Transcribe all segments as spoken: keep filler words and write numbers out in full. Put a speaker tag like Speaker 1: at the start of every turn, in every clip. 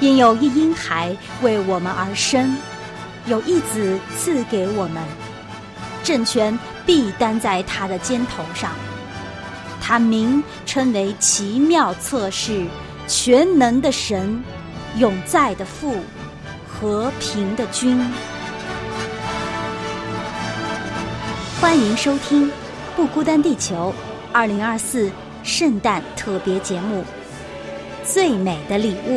Speaker 1: 因有一婴孩为我们而生，有一子赐给我们，政权必担在他的肩头上。他名称为奇妙策士，全能的神，永在的父，和平的君。欢迎收听《不孤单地球》二零二四圣诞特别节目《最美的礼物》。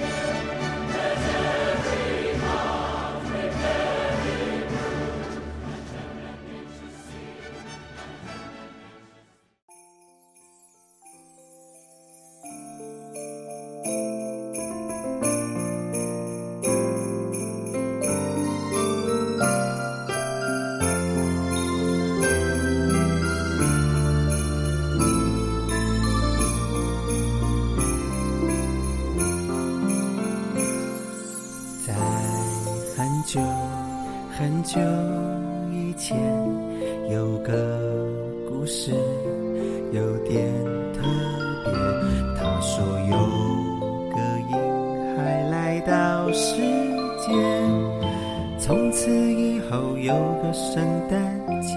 Speaker 2: 很久很久以前，有个故事有点特别。他说有个婴孩来到世界，从此以后有个圣诞节。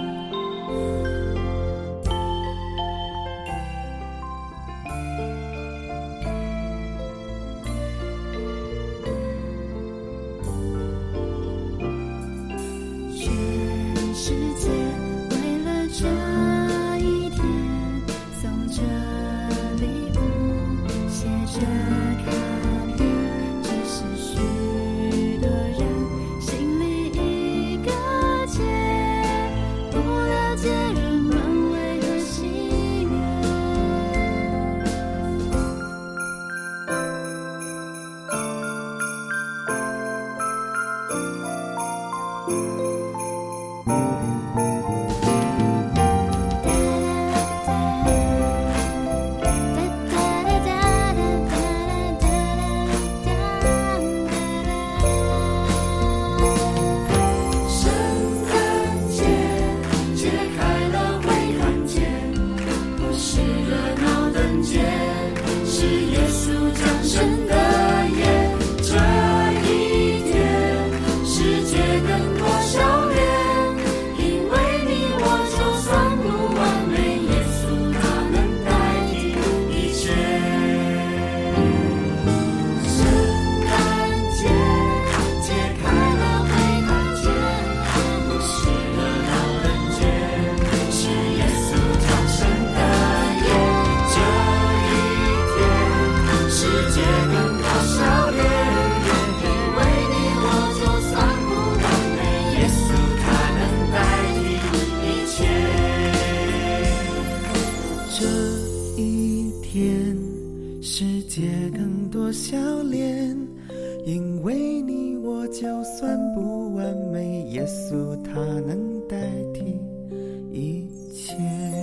Speaker 2: 笑脸，因为你我就算不完美，耶稣他能代替一切。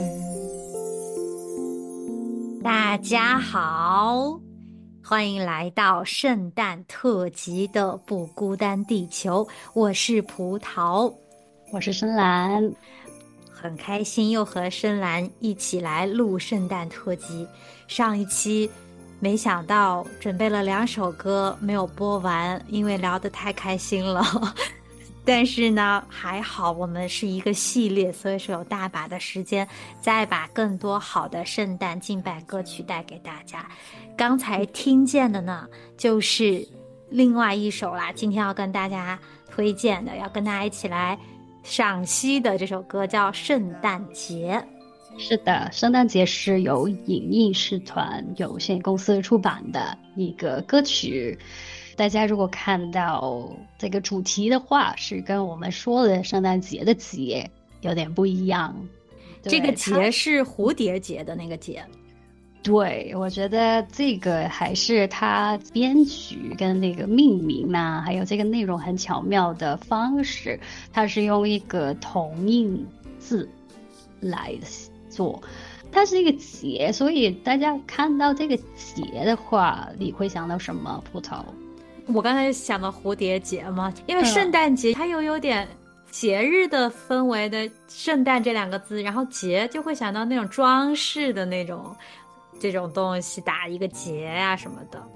Speaker 1: 大家好，欢迎来到圣诞特辑的不孤单地球，我是葡萄，
Speaker 3: 我是深蓝，
Speaker 1: 很开心又和深蓝一起来录圣诞特辑。上一期没想到准备了两首歌没有播完，因为聊得太开心了但是呢还好我们是一个系列，所以说有大把的时间再把更多好的圣诞敬拜歌曲带给大家。刚才听见的呢就是另外一首啦，今天要跟大家推荐的，要跟大家一起来赏析的这首歌叫《圣诞节》。
Speaker 3: 是的，圣诞节是由影印视团有限公司出版的一个歌曲。大家如果看到这个主题的话，是跟我们说的圣诞节的节有点不一样。
Speaker 1: 这个节是蝴蝶结的那个节。
Speaker 3: 对，我觉得这个还是他编曲跟那个命名啊，还有这个内容很巧妙的方式，他是用一个同音字来做，它是一个节，所以大家看到这个节的话，你会想到什么？葡萄？
Speaker 1: 我刚才想到蝴蝶结嘛，因为圣诞节它又有点节日的氛围的圣诞这两个字，然后节就会想到那种装饰的那种这种东西，打一个结啊什么的。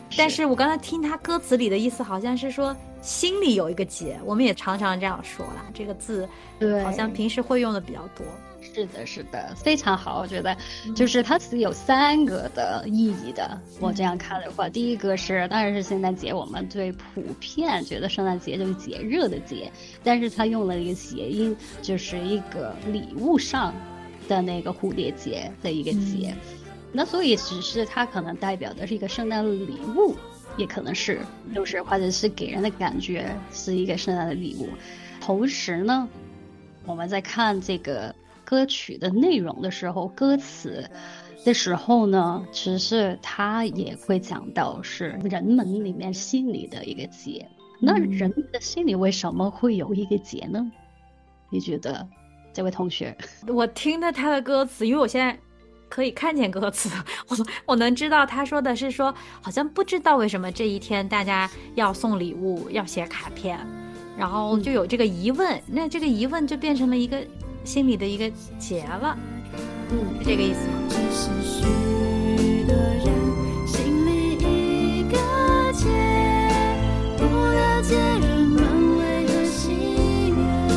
Speaker 1: 但是我刚才听他歌词里的意思，好像是说心里有一个结，我们也常常这样说啦。这个字，
Speaker 3: 对，
Speaker 1: 好像平时会用的比较多。
Speaker 3: 是的，是的，非常好，我觉得就是它是有三个的意义的。我这样看的话，第一个是当然是圣诞节，我们最普遍觉得圣诞节就是节日的节，但是它用了一个谐音，就是一个礼物上的那个蝴蝶结的一个结。嗯，那所以只是它可能代表的是一个圣诞礼物，也可能是就是或者是给人的感觉是一个圣诞的礼物。同时呢，我们在看这个歌曲的内容的时候，歌词的时候呢，其实它也会讲到是人们里面心里的一个结。那人的心里为什么会有一个结呢？你觉得这位同学？
Speaker 1: 我听的他的歌词，因为我现在可以看见歌词，我我能知道他说的是说，好像不知道为什么这一天大家要送礼物，要写卡片，然后就有这个疑问，嗯、那这个疑问就变成了一个心里的一个结了，嗯，是这个意思吗？只是许多人心里一个结，不了解人们为何喜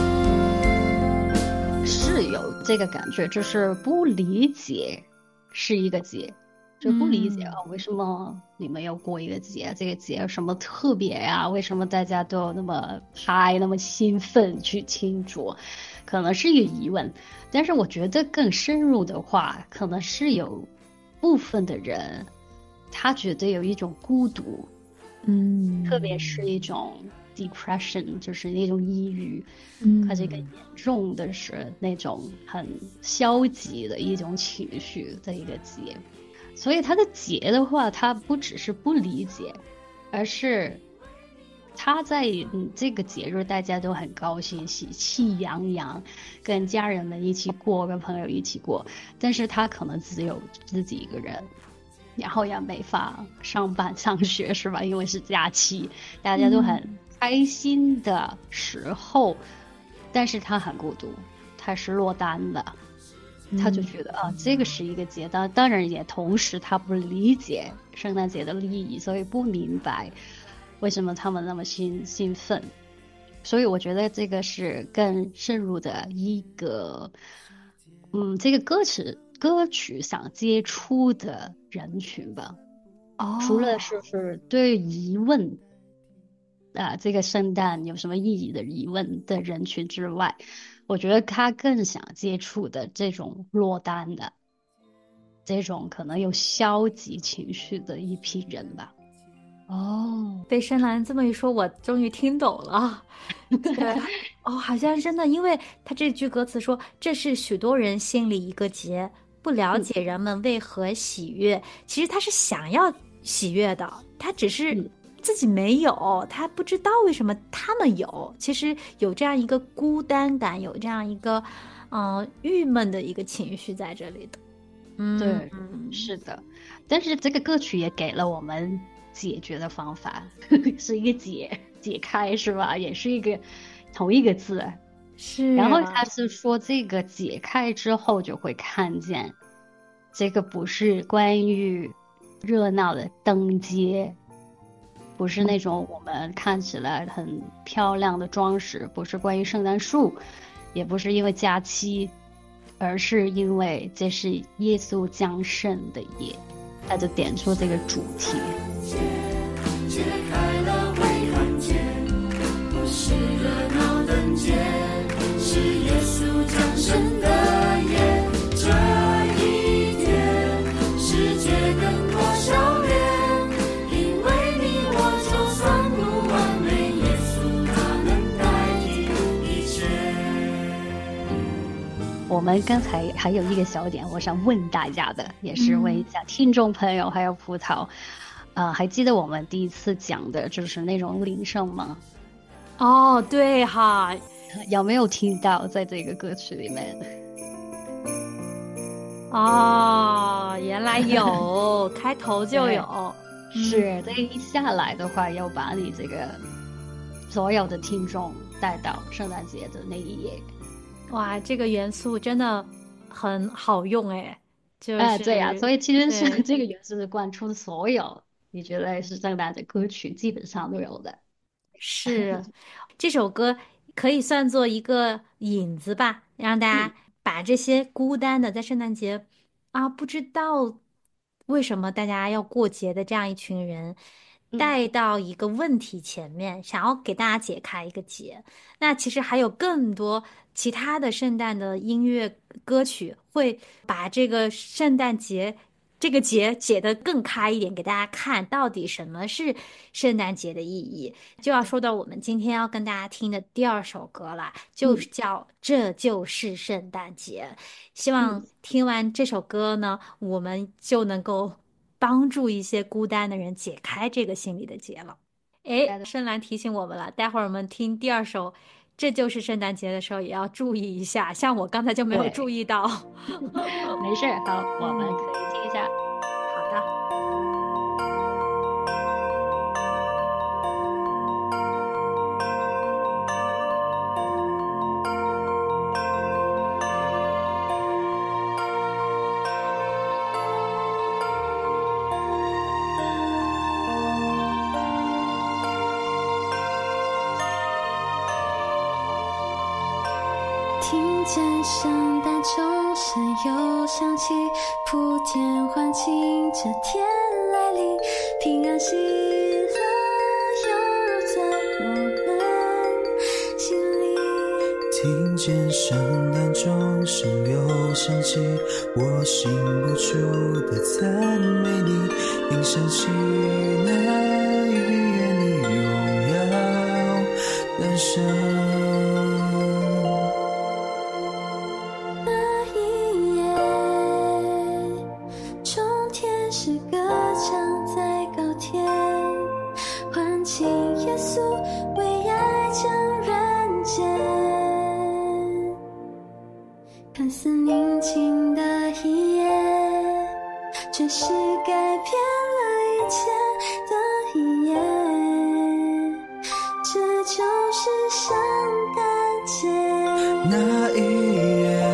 Speaker 3: 悦，是有这个感觉，就是不理解是一个结，就不理解啊、嗯哦，为什么你们要过一个节？这个节有什么特别呀、啊？为什么大家都那么嗨，那么兴奋去庆祝？可能是一个疑问，但是我觉得更深入的话，可能是有部分的人，他觉得有一种孤独，
Speaker 1: 嗯，
Speaker 3: 特别是一种 depression， 就是那种抑郁，嗯，它这个严重的是那种很消极的一种情绪的一个结。所以他的结的话，他不只是不理解，而是他在嗯这个节日大家都很高兴，喜气洋洋，跟家人们一起过，跟朋友一起过，但是他可能只有自己一个人，然后也没法上班上学，是吧？因为是假期，大家都很开心的时候，嗯、但是他很孤独，他是落单的。他就觉得啊，这个是一个节，当当然也同时他不理解圣诞节的意义，所以不明白为什么他们那么兴兴奋。所以我觉得这个是更深入的一个，嗯，这个歌曲歌曲想接触的人群吧。
Speaker 1: 哦，
Speaker 3: 除了是是对疑问啊，这个圣诞有什么意义的疑问的人群之外。我觉得他更想接触的这种落单的，这种可能有消极情绪的一批人吧。
Speaker 1: 哦，被深蓝这么一说，我终于听懂了。对，哦，好像真的，因为他这句歌词说，这是许多人心里一个结，不了解人们为何喜悦。嗯、其实他是想要喜悦的，他只是、嗯。自己没有，他不知道为什么他们有，其实有这样一个孤单感，有这样一个嗯、呃、郁闷的一个情绪在这里的。
Speaker 3: 嗯，对，是的。但是这个歌曲也给了我们解决的方法，是一个解解开，是吧？也是一个同一个字。
Speaker 1: 是、啊。
Speaker 3: 然后他是说这个解开之后就会看见，这个不是关于热闹的灯节。不是那种我们看起来很漂亮的装饰，不是关于圣诞树，也不是因为假期，而是因为这是耶稣降生的夜，他就点出这个主题。解开了灰暗节，不是热闹灯节，是耶稣降生的夜，这一天世界更多笑脸。我们刚才还有一个小点，我想问大家的，也是问一下听众朋友，还有葡萄，啊、呃，还记得我们第一次讲的就是那种铃声吗？
Speaker 1: 哦，对哈，
Speaker 3: 有没有听到在这个歌曲里面？
Speaker 1: 哦，原来有，开头就有，
Speaker 3: 是这一下来的话，要把你这个所有的听众带到圣诞节的那一页。
Speaker 1: 哇，这个元素真的很好用哎，就是、
Speaker 3: 哎，对呀、啊，所以其实是这个元素是贯穿所有你觉得是圣诞的歌曲基本上都有的。
Speaker 1: 是，这首歌可以算作一个引子吧，让大
Speaker 3: 嗯
Speaker 1: 家把这些孤单的在圣诞节啊，不知道为什么大家要过节的这样一群人，
Speaker 3: 嗯
Speaker 1: 带到一个问题前面，想要给大家解开一个结。那其实还有更多其他的圣诞的音乐歌曲，会把这个圣诞节这个节解得更开一点，给大家看到底什么是圣诞节的意义。就要说到我们今天要跟大家听的第二首歌了，就
Speaker 3: 嗯
Speaker 1: 叫《这就是圣诞节》。希望
Speaker 3: 嗯，
Speaker 1: 听完这首歌呢，我们就能够帮助一些孤单的人解开这个心里的结了。诶，
Speaker 3: 大家
Speaker 1: 深蓝提醒我们了，待会儿我们听第二首《这就是圣诞节》的时候，也要注意一下。像我刚才就没有注
Speaker 3: 对，
Speaker 1: 意到。
Speaker 3: 没事，好，我们可以听一下。
Speaker 1: 好的。
Speaker 4: 听见圣诞钟声又响起，普天欢庆，这天来临，平安喜乐涌入在我们心里。
Speaker 2: 听见圣诞钟声又响起，我禁不住的赞美你，应想起那一夜你荣耀诞生。
Speaker 4: 看似宁静的一夜，却是改变了一切的一夜。这就是圣诞节。
Speaker 2: 那一夜，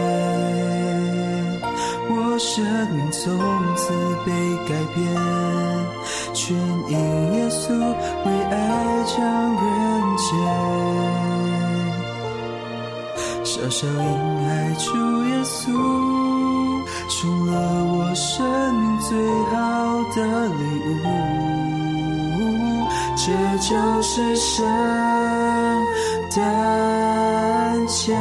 Speaker 2: 我生命从此被改变，全因耶稣为爱将人间。小小因爱主耶稣，成了我生命最好的礼物。这就是圣诞节。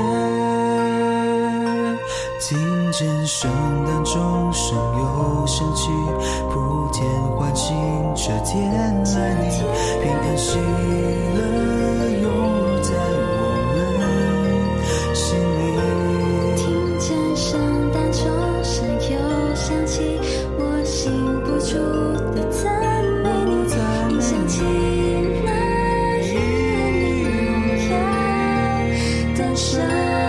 Speaker 2: 听见圣诞钟声又响起，普天欢庆，这天来临，平安喜乐涌入在我们心里。
Speaker 4: 听见圣诞钟声又响起，我禁不住的赞美你，应想起那一夜你荣耀诞生。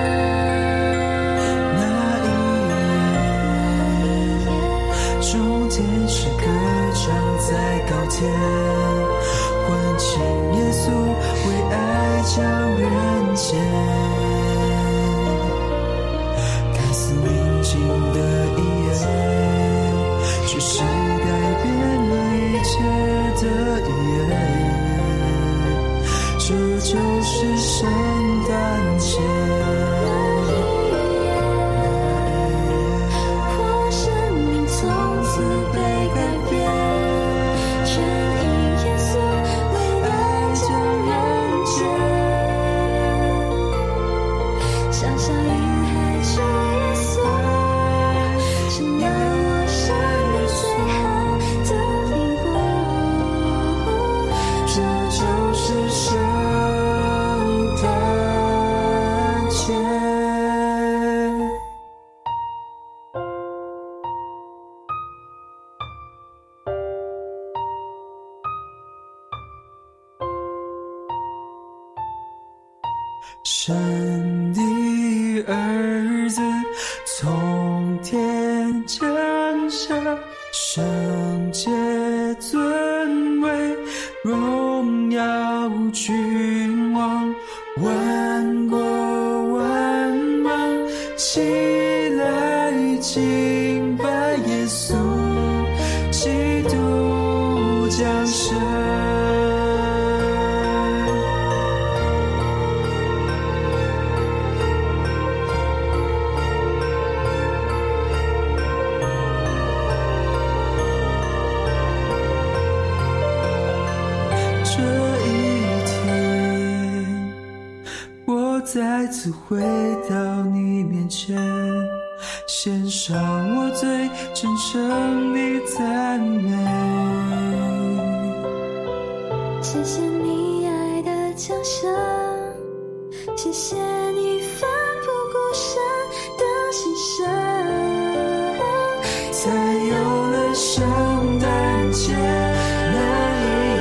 Speaker 2: 天使歌唱在高天，欢庆耶稣为爱将人间。看似宁静的一夜，却是改变了一切的一夜。这就是圣诞节。神的儿子从天降下，圣洁尊位，荣耀君王，万国万邦起来敬拜耶稣基督，将次回到你面前，献上我最真诚的赞美。
Speaker 4: 谢谢你爱的奖赏，谢谢你奋不顾身的牺牲，
Speaker 2: 才有了圣诞节那一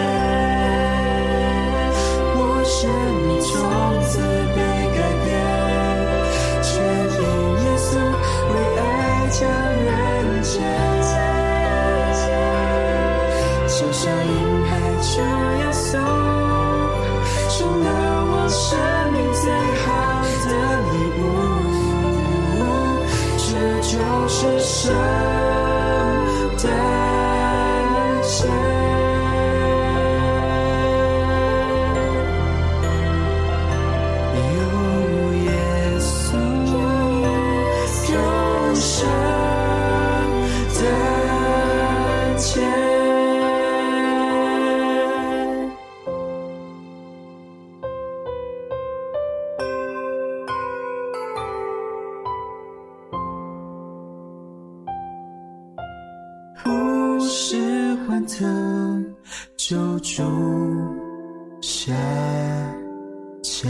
Speaker 2: 夜，我生命从此被改变，全因耶稣为爱将人间，就像婴孩主耶稣成了我生命最好的礼物，这就是圣诞节。有耶稣，有圣诞节。不是欢腾救主下降。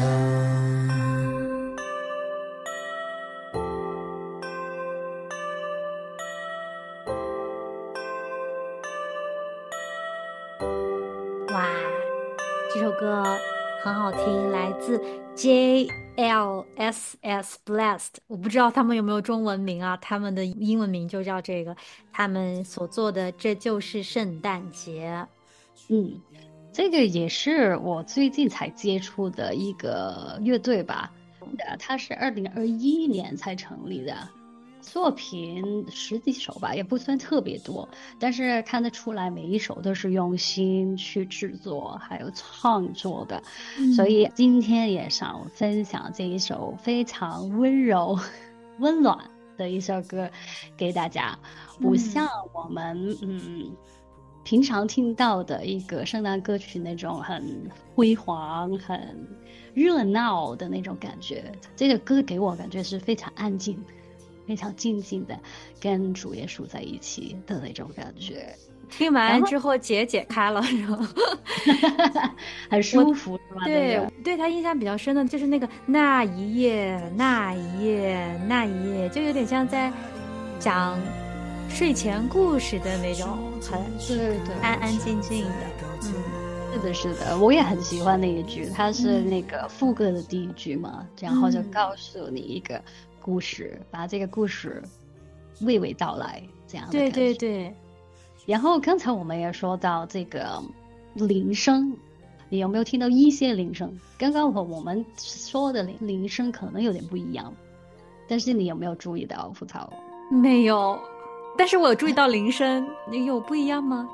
Speaker 1: 哇，这首歌很好听，来自 J L S S Blessed， 我不知道他们有没有中文名啊，他们的英文名就叫这个，他们所做的这就是圣诞节。
Speaker 3: 嗯，这个也是我最近才接触的一个乐队吧，它是二零二一年才成立的，作品十几首吧，也不算特别多，但是看得出来每一首都是用心去制作还有创作的，
Speaker 1: 嗯
Speaker 3: 所以今天也想分享这一首非常温柔温暖的一首歌给大家，不像我们嗯平常听到的一个圣诞歌曲那种很辉煌很热闹的那种感觉，这个歌给我感觉是非常安静非常静静的跟主耶稣在一起的那种感觉，
Speaker 1: 听完之后结解开了是吧？
Speaker 3: 很舒服是吧？
Speaker 1: 对、
Speaker 3: 那个、
Speaker 1: 对他印象比较深的就是那个那一夜那一夜那一夜，就有点像在讲睡前故事的那种，很
Speaker 3: 对对
Speaker 1: 安安静静的。嗯，
Speaker 3: 是的是的，我也很喜欢那一句，它是那个副歌的第一句嘛、嗯、然后就告诉你一个故事，把这个故事娓娓道来这样的感觉。
Speaker 1: 对对对。
Speaker 3: 然后刚才我们也说到这个铃声，你有没有听到一些铃声？刚刚我我们说的铃铃声可能有点不一样，但是你有没有注意到葡萄？
Speaker 1: 没有，但是我有注意到铃声，你有不一样吗？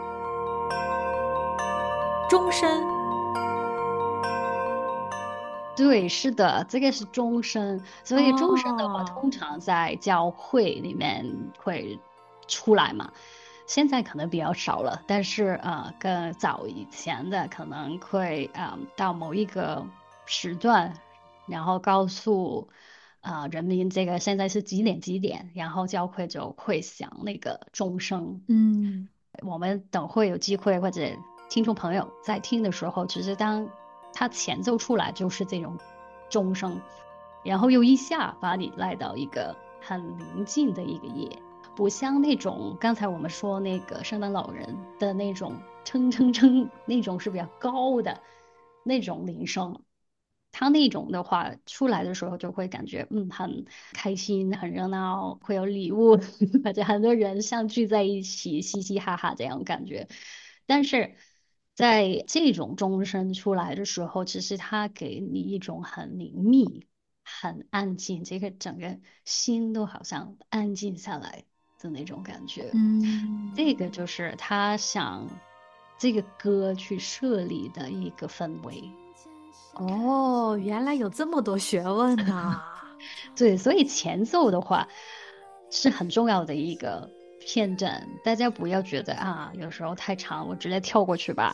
Speaker 1: 钟声。
Speaker 3: 对，是的，这个是钟声，所以钟声的话、哦、通常在教会里面会出来嘛，现在可能比较少了，但是呃更早以前的可能会呃到某一个时段，然后告诉呃人民这个现在是几点几点，然后教会就会响那个钟声。
Speaker 1: 嗯，
Speaker 3: 我们等会有机会或者听众朋友在听的时候，其实当它前奏出来就是这种钟声，然后又一下把你带到一个很宁静的一个夜，不像那种刚才我们说那个圣诞老人的那种蹭蹭蹭，那种是比较高的那种铃声，它那种的话出来的时候就会感觉嗯很开心很热闹，会有礼物或者很多人相聚在一起嘻嘻哈哈这样感觉。但是在这种钟声出来的时候，其实它给你一种很凝密很安静，这个整个心都好像安静下来的那种感觉。
Speaker 1: 嗯，
Speaker 3: 这个就是他想这个歌去设立的一个氛围。
Speaker 1: 哦，原来有这么多学问啊。
Speaker 3: 对，所以前奏的话是很重要的一个片段，大家不要觉得啊有时候太长我直接跳过去吧，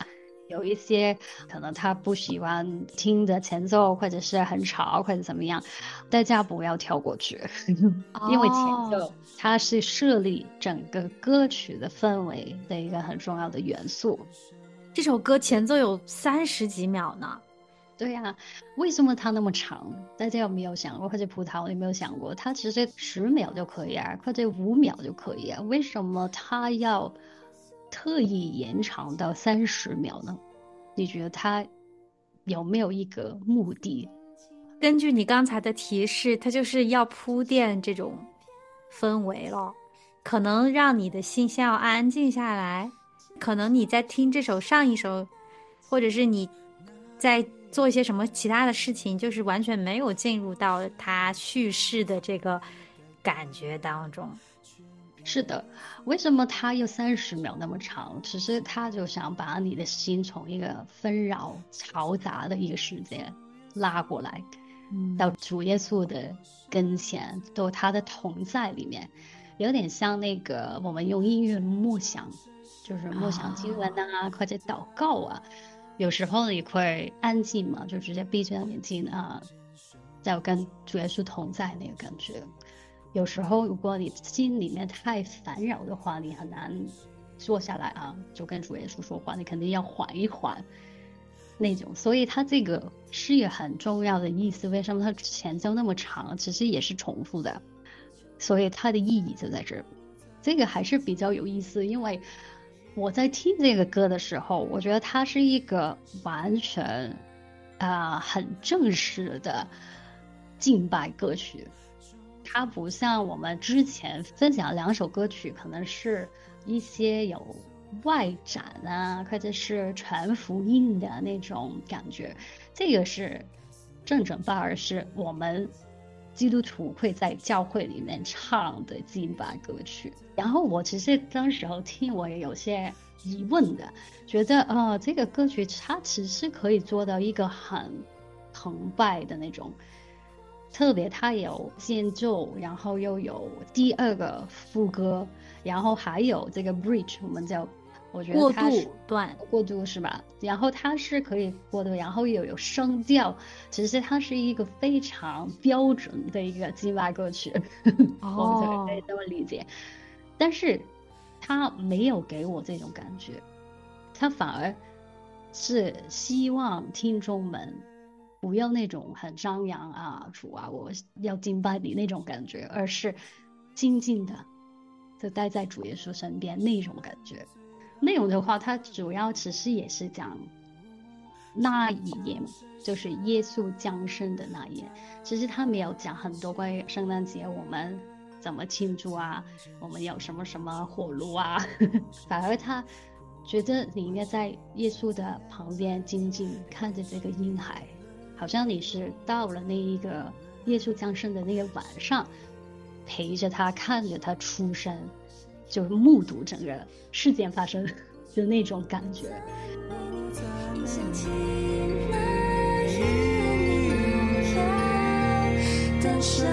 Speaker 3: 有一些可能他不喜欢听的前奏，或者是很吵，或者怎么样，大家不要跳过去，因为前
Speaker 1: 哦，
Speaker 3: 奏它是设立整个歌曲的氛围的一个很重要的元素。
Speaker 1: 这首歌前奏有三十几秒呢。
Speaker 3: 对呀，为什么它那么长？大家有没有想过，或者葡萄有没有想过，它其实十秒就可以啊，或者五秒就可以啊，为什么它要特意延长到三十秒呢？你觉得它有没有一个目的？
Speaker 1: 根据你刚才的提示，它就是要铺垫这种氛围了，可能让你的心先要安静下来。可能你在听这首上一首，或者是你在做一些什么其他的事情，就是完全没有进入到它叙事的这个感觉当中。
Speaker 3: 是的，为什么它有三十秒那么长？其实他就想把你的心从一个纷扰、嘈杂的一个世界拉过来，
Speaker 1: 嗯
Speaker 3: 到主耶稣的跟前，到他的同在里面，有点像那个我们用音乐默想，就是默想经文啊，或者祷告啊。有时候你会安静嘛，就直接闭着眼睛啊，在跟主耶稣同在那个感觉。有时候如果你心里面太烦扰的话，你很难坐下来啊，就跟主耶稣说话，你肯定要缓一缓那种。所以它这个是一个很重要的意思。为什么它前奏那么长？其实也是重复的，所以它的意义就在这儿。这个还是比较有意思，因为我在听这个歌的时候，我觉得它是一个完全啊、呃很正式的敬拜歌曲。它不像我们之前分享两首歌曲，可能是一些有外展啊，或者是传福音的那种感觉。这个是正正八二，是我们基督徒会在教会里面唱的敬拜歌曲。然后我其实当时候听，我也有些疑问的，觉得呃，这个歌曲它其实可以做到一个很澎湃的那种。特别它有间奏，然后又有第二个副歌，然后还有这个 bridge， 我们叫我觉得它是
Speaker 1: 过渡段
Speaker 3: 过渡是吧？然后它是可以过渡，然后又有声调，其实它是一个非常标准的一个敬拜歌曲，我们可以这么理解。但是它没有给我这种感觉，它反而是希望听众们不要那种很张扬啊，主啊，我要敬拜你那种感觉，而是静静的就待在主耶稣身边那种感觉。内容的话，它主要其实也是讲那一夜，就是耶稣降生的那一夜。其实他没有讲很多关于圣诞节我们怎么庆祝啊，我们有什么什么火炉啊，反而他觉得你应该在耶稣的旁边静静看着这个婴孩。好像你是到了那一个耶稣降生的那个晚上，陪着他看着他出生，就是目睹整个事件发生的那种感觉。
Speaker 4: 想起那一夜你要诞生，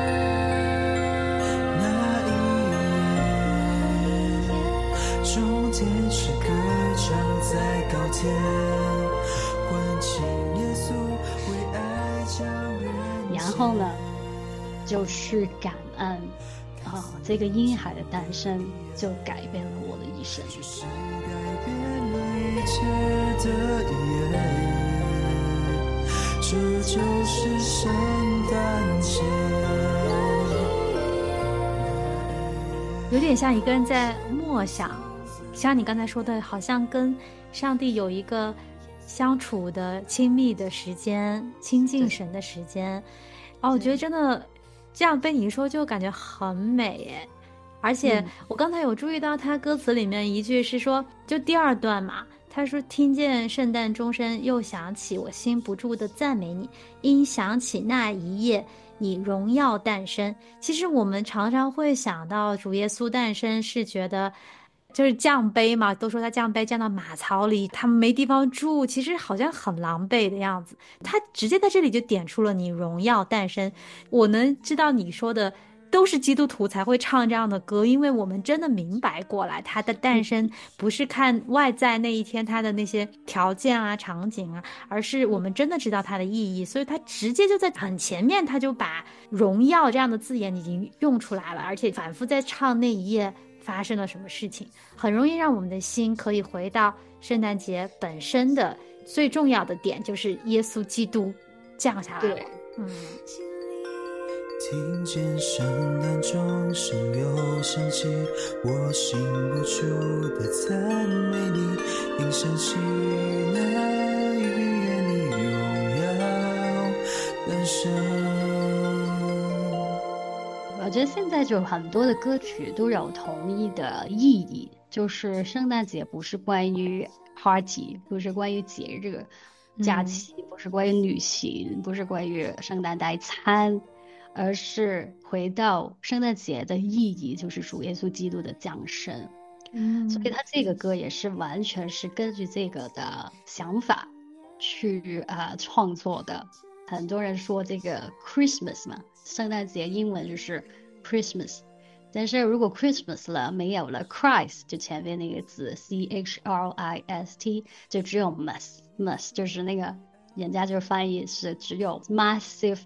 Speaker 2: 那一夜，中天使歌唱在高天，唤醒耶稣为爱将人间。
Speaker 3: 然后呢，就是感恩啊，这个婴孩的诞生就改变了我的一生。
Speaker 2: 是改变了一切的夜，这就是圣诞节。
Speaker 1: 有点像一个人在默想，像你刚才说的，好像跟上帝有一个相处的亲密的时间，亲近神的时间。哦，我觉得真的这样被你说就感觉很美耶。而且我刚才有注意到他歌词里面一句是说，就第二段嘛，他说听见圣诞钟声又响起，我心不住的赞美你，因想起那一夜你荣耀诞生。其实我们常常会想到主耶稣诞生是觉得就是降杯嘛，都说他降杯降到马槽里，他们没地方住，其实好像很狼狈的样子。他直接在这里就点出了你荣耀诞生。我能知道你说的都是基督徒才会唱这样的歌，因为我们真的明白过来，它的诞生不是看外在那一天它的那些条件啊、场景啊，而是我们真的知道它的意义，所以它直接就在很前面，他就把荣耀这样的字眼已经用出来了，而且反复在唱那一夜发生了什么事情，很容易让我们的心可以回到圣诞节本身的最重要的点，就是耶稣基督降下来了。嗯，
Speaker 2: 听见圣诞钟声又响起，我禁不住的赞美你，应想起那一夜你荣耀诞生。
Speaker 3: 我觉得现在就很多的歌曲都有同一的意义，就是圣诞节不是关于 party， 不是关于节日假期，不是关于旅行，不是关于圣诞大餐，而是回到圣诞节的意义，就是主耶稣基督的降生。嗯，所以他这个歌也是完全是根据这个的想法去啊、呃、创作的。很多人说这个 Christmas 嘛，圣诞节英文就是 Christmas， 但是如果 Christmas 了没有了 Christ， 就前面那个字 C H R I S T， 就只有 must must 就是那个人家就翻译是只有 massive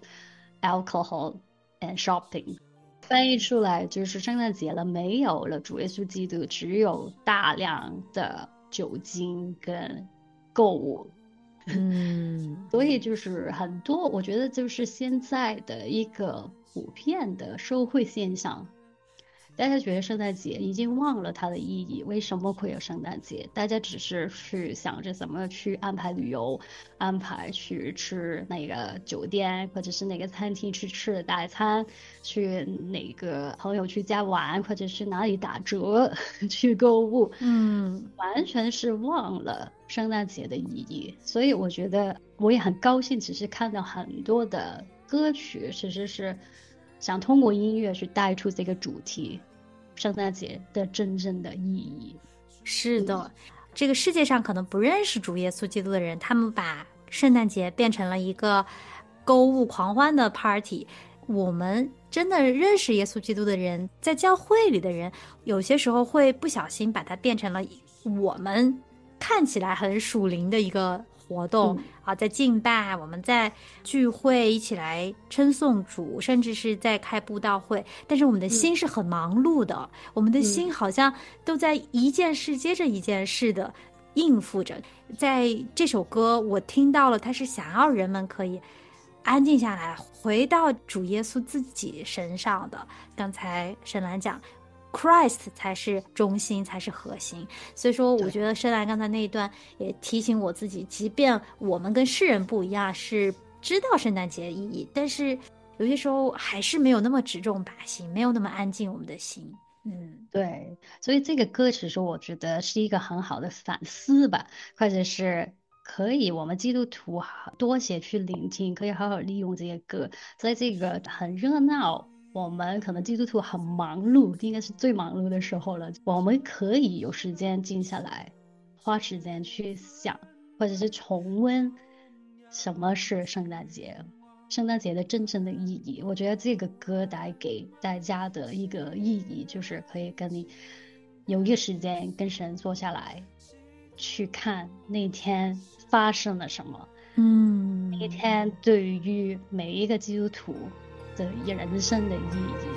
Speaker 3: alcohol and shopping， 翻译出来就是圣诞节了没有了主耶稣基督，只有大量的酒精跟购物。嗯，所以就是很多，我觉得就是现在的一个普遍的社会现象，大家觉得圣诞节已经忘了它的意义，为什么会有圣诞节？大家只是去想着怎么去安排旅游，安排去吃哪个酒店或者是哪个餐厅去吃大餐，去哪个朋友去家玩，或者是哪里打折去购物，嗯，完全是忘了圣诞节的意义。所以我觉得我也很高兴，只是看到很多的歌曲其实是想通过音乐去带出这个主题，圣诞节的真正的意义。
Speaker 1: 是的、嗯、这个世界上可能不认识主耶稣基督的人，他们把圣诞节变成了一个购物狂欢的 party。 我们真的认识耶稣基督的人，在教会里的人，有些时候会不小心把它变成了我们看起来很属灵的一个活动、嗯、啊，在敬拜，我们在聚会一起来称颂主，甚至是在开布道会，但是我们的心是很忙碌的、嗯、我们的心好像都在一件事接着一件事的应付着。在这首歌我听到了，他是想要人们可以安静下来，回到主耶稣自己身上的。刚才沈兰讲Christ 才是中心，才是核心。所以说我觉得深蓝刚才那一段也提醒我自己，即便我们跟世人不一样，是知道圣诞节的意义，但是有些时候还是没有那么直中靶心，没有那么安静我们的心。嗯，
Speaker 3: 对，所以这个歌其实我觉得是一个很好的反思吧，或者是可以我们基督徒多些去聆听，可以好好利用这些歌，在这个很热闹，我们可能基督徒很忙碌，应该是最忙碌的时候了，我们可以有时间静下来，花时间去想，或者是重温什么是圣诞节，圣诞节的真正的意义。我觉得这个歌带给大家的一个意义，就是可以跟你有一个时间跟神坐下来，去看那天发生了什么，嗯，那天对于每一个基督徒的人生的意义。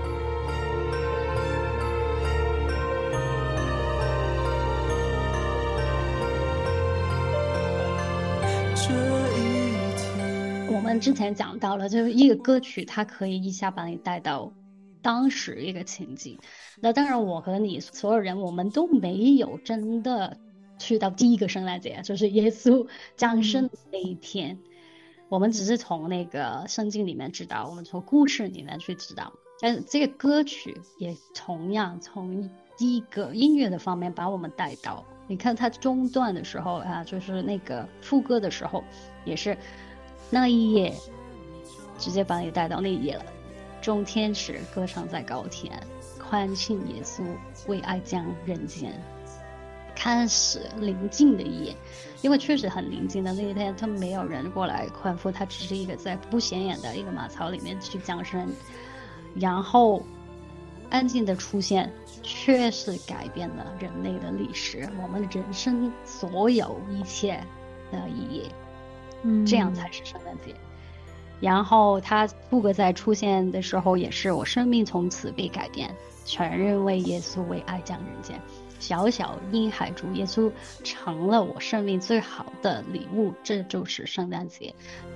Speaker 3: 我们之前讲到了，就是一个歌曲它可以一下把你带到当时一个情景。那当然我和你所有人我们都没有真的去到第一个圣诞节，就是耶稣降生的那一天、嗯，我们只是从那个圣经里面知道，我们从故事里面去知道，但是这个歌曲也同样从一个音乐的方面把我们带到。你看它中段的时候啊，就是那个副歌的时候，也是那一夜直接把你带到那一夜了。众天使歌唱在高天，欢庆耶稣为爱降人间。开始临近的一夜，因为确实很临近的那一天，他没有人过来欢呼，他只是一个在不显眼的一个马槽里面去降生。 然后安静的出现，确实改变了人类的历史，我们人生所有一切的意义。
Speaker 1: 嗯，
Speaker 3: 这样才是圣诞节。然后他副歌在出现的时候也是我生命从此被改变，全认为耶稣为爱降人间，小小婴孩主耶稣成了我生命最好的礼物，这就是圣诞节。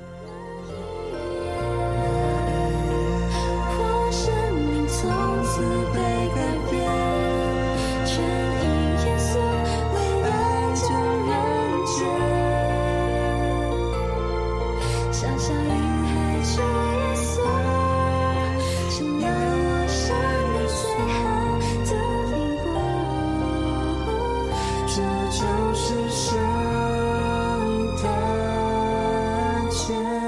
Speaker 4: 我生命从此被改变，全因耶稣为爱降人间，小小婴孩主耶稣成了我生命最好的礼物，这就是圣诞节。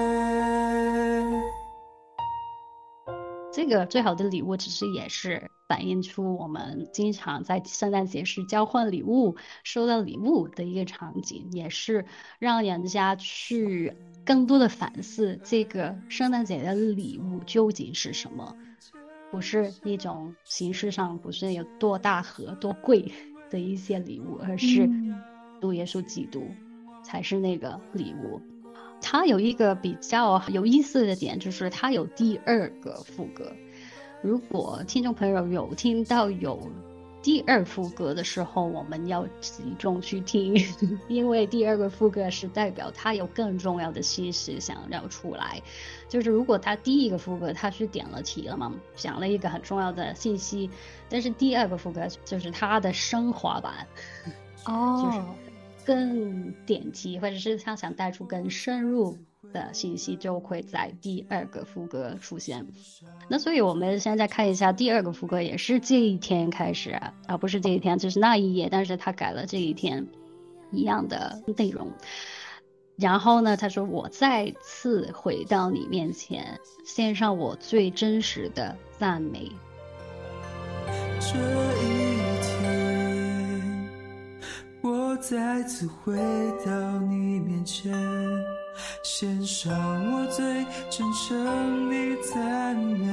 Speaker 3: 这个最好的礼物其实也是反映出我们经常在圣诞节时交换礼物、收到礼物的一个场景，也是让人家去更多的反思这个圣诞节的礼物究竟是什么，不是一种形式上不是有多大盒多贵的一些礼物，而是主耶稣基督才是那个礼物。它有一个比较有意思的点，就是它有第二个副歌。如果听众朋友有听到有第二副歌的时候，我们要集中去听，因为第二个副歌是代表它有更重要的信息想要出来。就是如果它第一个副歌它是点了题了嘛，讲了一个很重要的信息，但是第二个副歌就是它的升华版，
Speaker 1: 哦，
Speaker 3: 就是更点题，或者是他想带出更深入的信息，就会在第二个副歌出现。那所以我们现在看一下第二个副歌，也是这一天开始啊，而不是这一天，就是那一页，但是他改了这一天一样的内容。然后呢，他说我再次回到你面前，献上我最真实的赞美。
Speaker 2: 这一天，我再次回到你面前，献上我最真诚的赞美。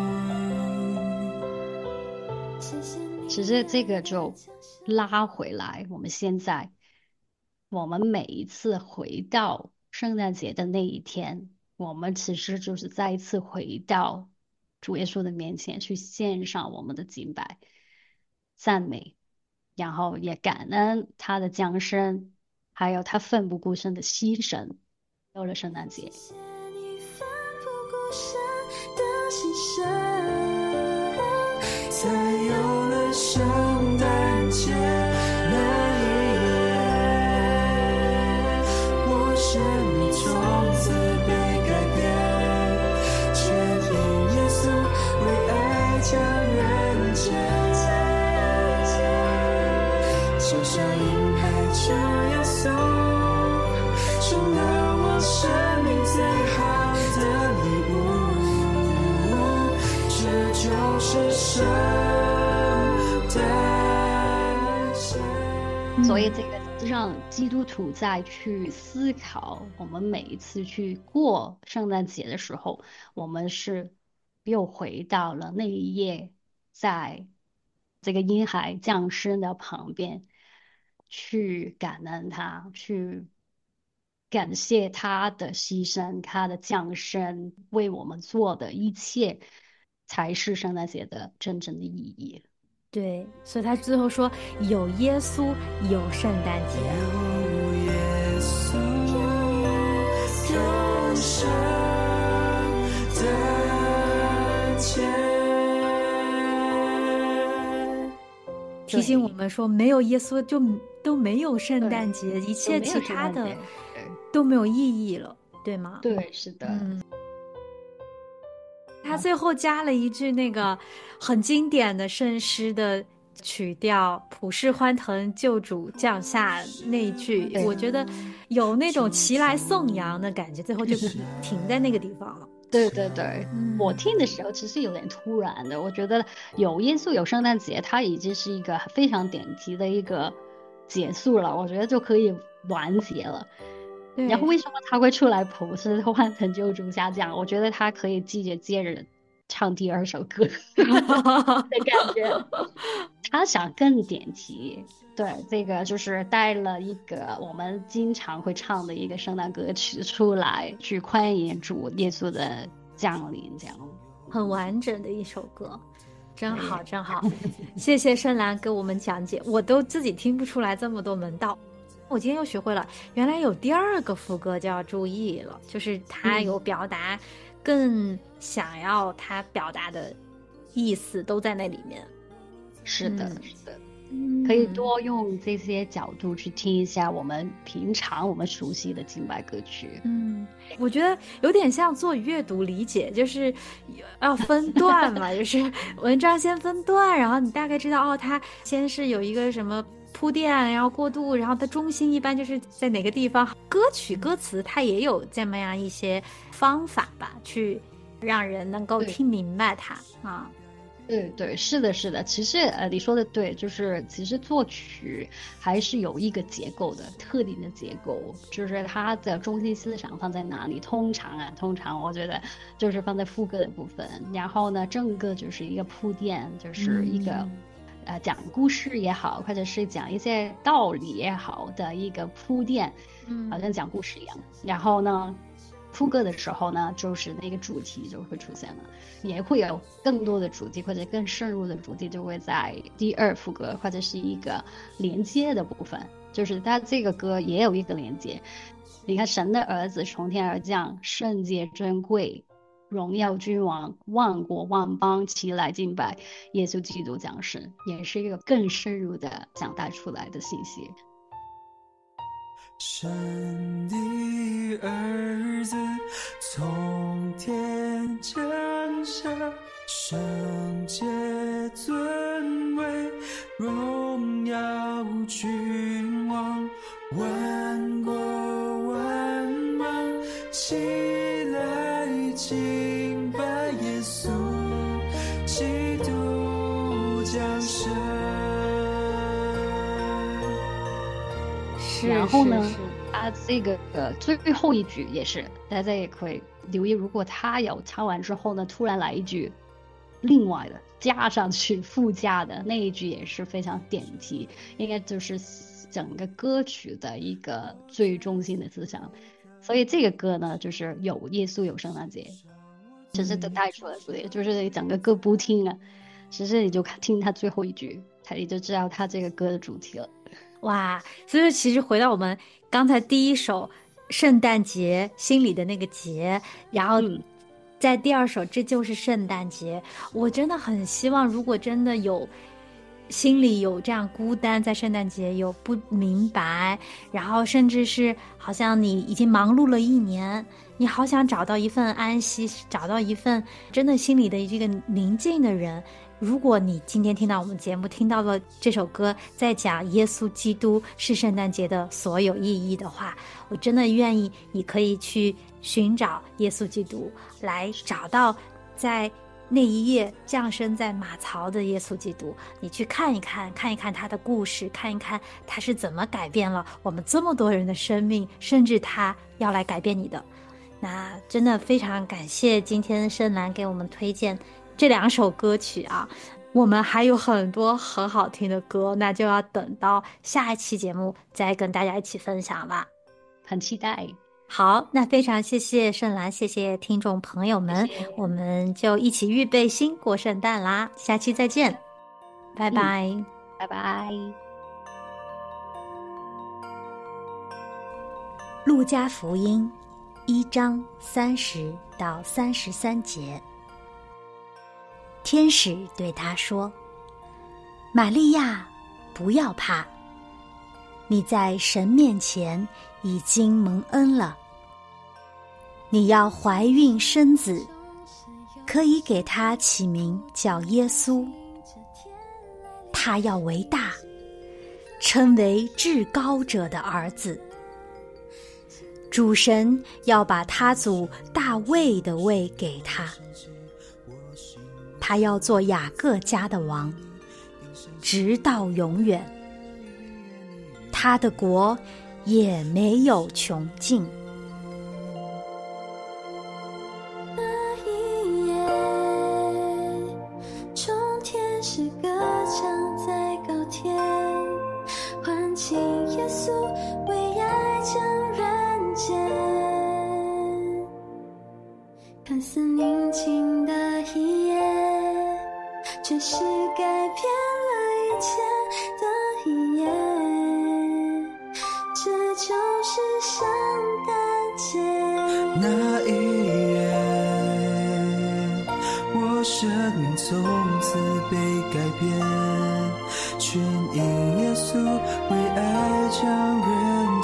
Speaker 3: 其实这个就拉回来，我们现在，我们每一次回到圣诞节的那一天，我们其实就是再一次回到主耶稣的面前，去献上我们的敬拜、赞美，然后也感恩他的降生，还有他奋不顾身的牺牲，有了圣诞节。
Speaker 4: 谢你奋不顾身的牺牲，
Speaker 2: 才有了圣诞节那一夜，我生命从此被改变，全因耶稣为爱降人间，就像婴孩主耶稣成了我生命最好的礼物，这就是圣诞节。
Speaker 3: 所以这个让基督徒再去思考，我们每一次去过圣诞节的时候，我们是又回到了那一夜，在这个婴孩降生的旁边，去感恩他，去感谢他的牺牲，他的降生为我们做的一切，才是圣诞节的真正的意义。
Speaker 1: 对，所以他最后说有耶稣有圣诞节。
Speaker 2: 有耶稣，有圣诞节。
Speaker 1: 提醒我们说，没有耶稣就都没有圣诞节，一切其他的都没有意义了，对吗？
Speaker 3: 对，是的。
Speaker 1: 嗯，他最后加了一句那个很经典的圣诗的曲调，普世欢腾救主降下那一句，我觉得有那种齐来颂扬的感觉，最后就停在那个地方了。
Speaker 3: 对对对、嗯、我听的时候其实有点突然的，我觉得有耶稣有圣诞节它已经是一个非常点题的一个结束了，我觉得就可以完结了。然后为什么他会出来普世欢腾救主下降，我觉得他可以继续接着唱第二首歌的感觉。他想更点题，对，这个就是带了一个我们经常会唱的一个圣诞歌曲出来，去欢迎主耶稣的降临，这样
Speaker 1: 很完整的一首歌，真好真好。谢谢盛兰给我们讲解，我都自己听不出来这么多门道。我今天又学会了，原来有第二个副歌就要注意了，就是他有表达更想要他表达的意思都在那里面。
Speaker 3: 是的，
Speaker 1: 嗯
Speaker 3: 是的，可以多用这些角度去听一下我们平常我们熟悉的敬拜歌曲。
Speaker 1: 嗯，我觉得有点像做阅读理解，就是要分段嘛，就是文章先分段，然后你大概知道哦，它先是有一个什么铺垫，然后过渡，然后它中心一般就是在哪个地方。歌曲歌词它也有这么样一些方法吧，去让人能够听明白它啊。
Speaker 3: 对对，是的，是的。其实呃，你说的对，就是其实作曲还是有一个结构的，特定的结构，就是它的中心思想放在哪里。通常啊，通常我觉得就是放在副歌的部分，然后呢，正歌就是一个铺垫，就是一个、嗯、呃讲故事也好，或者是讲一些道理也好的一个铺垫，嗯，好像讲故事一样。然后呢，副歌的时候呢，就是那个主题就会出现了，也会有更多的主题或者更深入的主题就会在第二副歌或者是一个连接的部分，就是它这个歌也有一个连接。你看，神的儿子从天而降，圣洁尊贵，荣耀君王，万国万邦齐来敬拜，耶稣基督降世，也是一个更深入的想带出来的信息。
Speaker 2: 神的儿子从天降下，圣洁尊贵，荣耀君王，万国万邦齐来敬拜耶稣基督降生。
Speaker 3: 然后呢，他这个呃最后一句也是，大家也可以留意，如果他有唱完之后呢，突然来一句另外的加上去附加的那一句也是非常点题，应该就是整个歌曲的一个最中心的思想。所以这个歌呢，就是有耶稣有圣诞节，其实都带出来了，嗯、就是整个歌不听啊，其实你就听他最后一句，他你就知道他这个歌的主题了。
Speaker 1: 哇，所以其实回到我们刚才第一首圣诞节心里的那个节，然后在第二首这就是圣诞节，我真的很希望如果真的有心里有这样孤单，在圣诞节有不明白，然后甚至是好像你已经忙碌了一年，你好想找到一份安息，找到一份真的心里的这个宁静的人，如果你今天听到我们节目，听到了这首歌在讲耶稣基督是圣诞节的所有意义的话，我真的愿意你可以去寻找耶稣基督，来找到在那一夜降生在马槽的耶稣基督，你去看一看，看一看他的故事，看一看他是怎么改变了我们这么多人的生命，甚至他要来改变你的。那真的非常感谢今天深蓝给我们推荐这两首歌曲啊，我们还有很多很好听的歌，那就要等到下一期节目再跟大家一起分享了，
Speaker 3: 很期待。
Speaker 1: 好，那非常谢谢盛兰，谢谢听众朋友们，谢谢，我们就一起预备心过圣诞啦，下期再见，拜拜、嗯、
Speaker 3: 拜拜。
Speaker 5: 路加福音一章三十到三十三节，天使对他说：玛利亚，不要怕，你在神面前已经蒙恩了，你要怀孕生子，可以给他起名叫耶稣，他要为大，称为至高者的儿子。主神要把他祖大卫的位给他，他要做雅各家的王，直到永远，他的国也没有穷尽。
Speaker 4: 那一夜歌唱在高天，唤起耶稣为爱降人间。看似宁静的一夜，却是改变了一切的一夜。这就是圣诞节。
Speaker 2: 那一夜，我生命从此被改变，全因耶稣为爱降人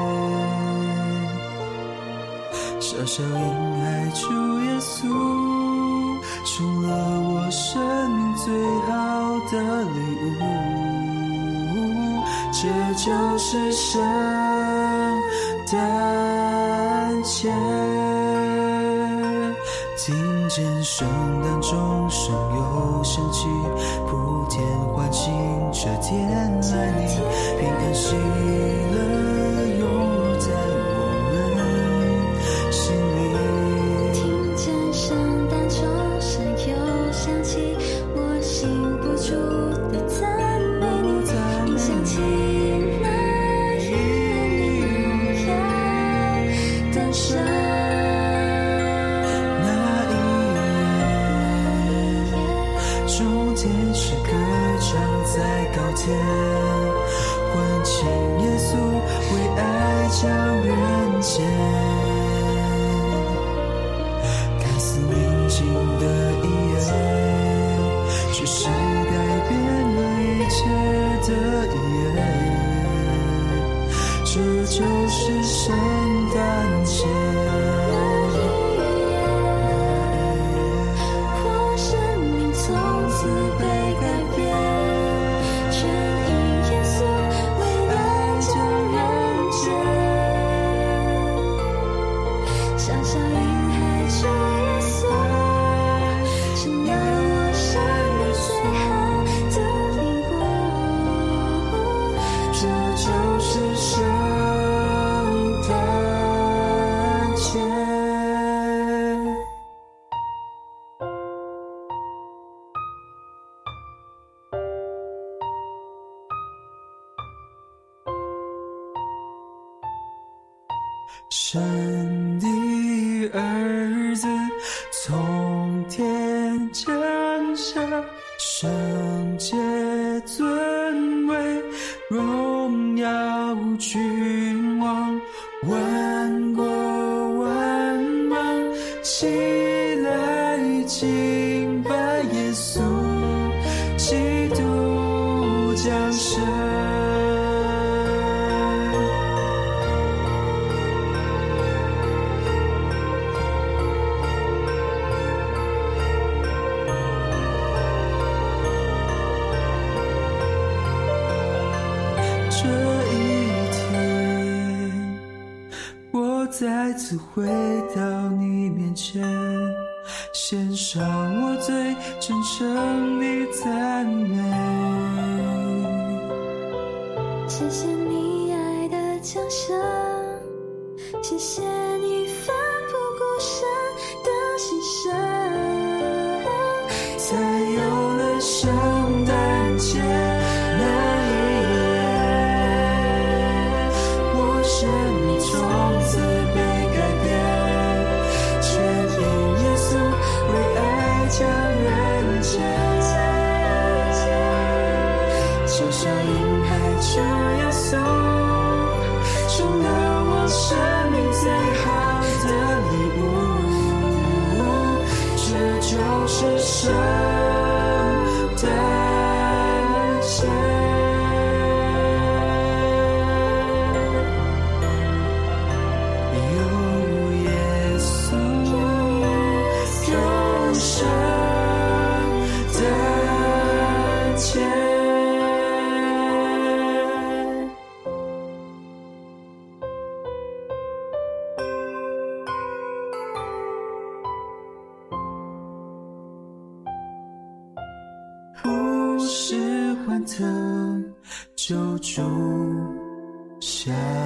Speaker 2: 间。小小婴孩主耶稣，成了我生命最好的礼物。这就是圣诞节。听见圣诞钟声又响起，普天欢庆，这天来临，平安喜乐涌入在我们心里。
Speaker 4: 听见圣诞钟声又响起，我禁不住的赞美你，一想起那一年你荣耀诞生。
Speaker 2: 天使歌唱在高天，唤醒耶稣为爱降人间。看似宁静的一夜，却是改变了一切的一夜。这就是圣诞节。神的儿子从天降下，圣洁尊贵荣耀君王，万国万邦起来敬拜耶稣基督降生。这一天，我再次回到你面前，献上我最真诚的赞美。
Speaker 4: 谢谢你爱的降生，谢谢你奋不顾身的牺牲，
Speaker 2: 才有了圣诞节。生命从此被改变，全因耶稣为爱降人间。就像婴孩主耶稣，成了我生命最好的礼物。这就是圣诞节。呼是欢腾，救主下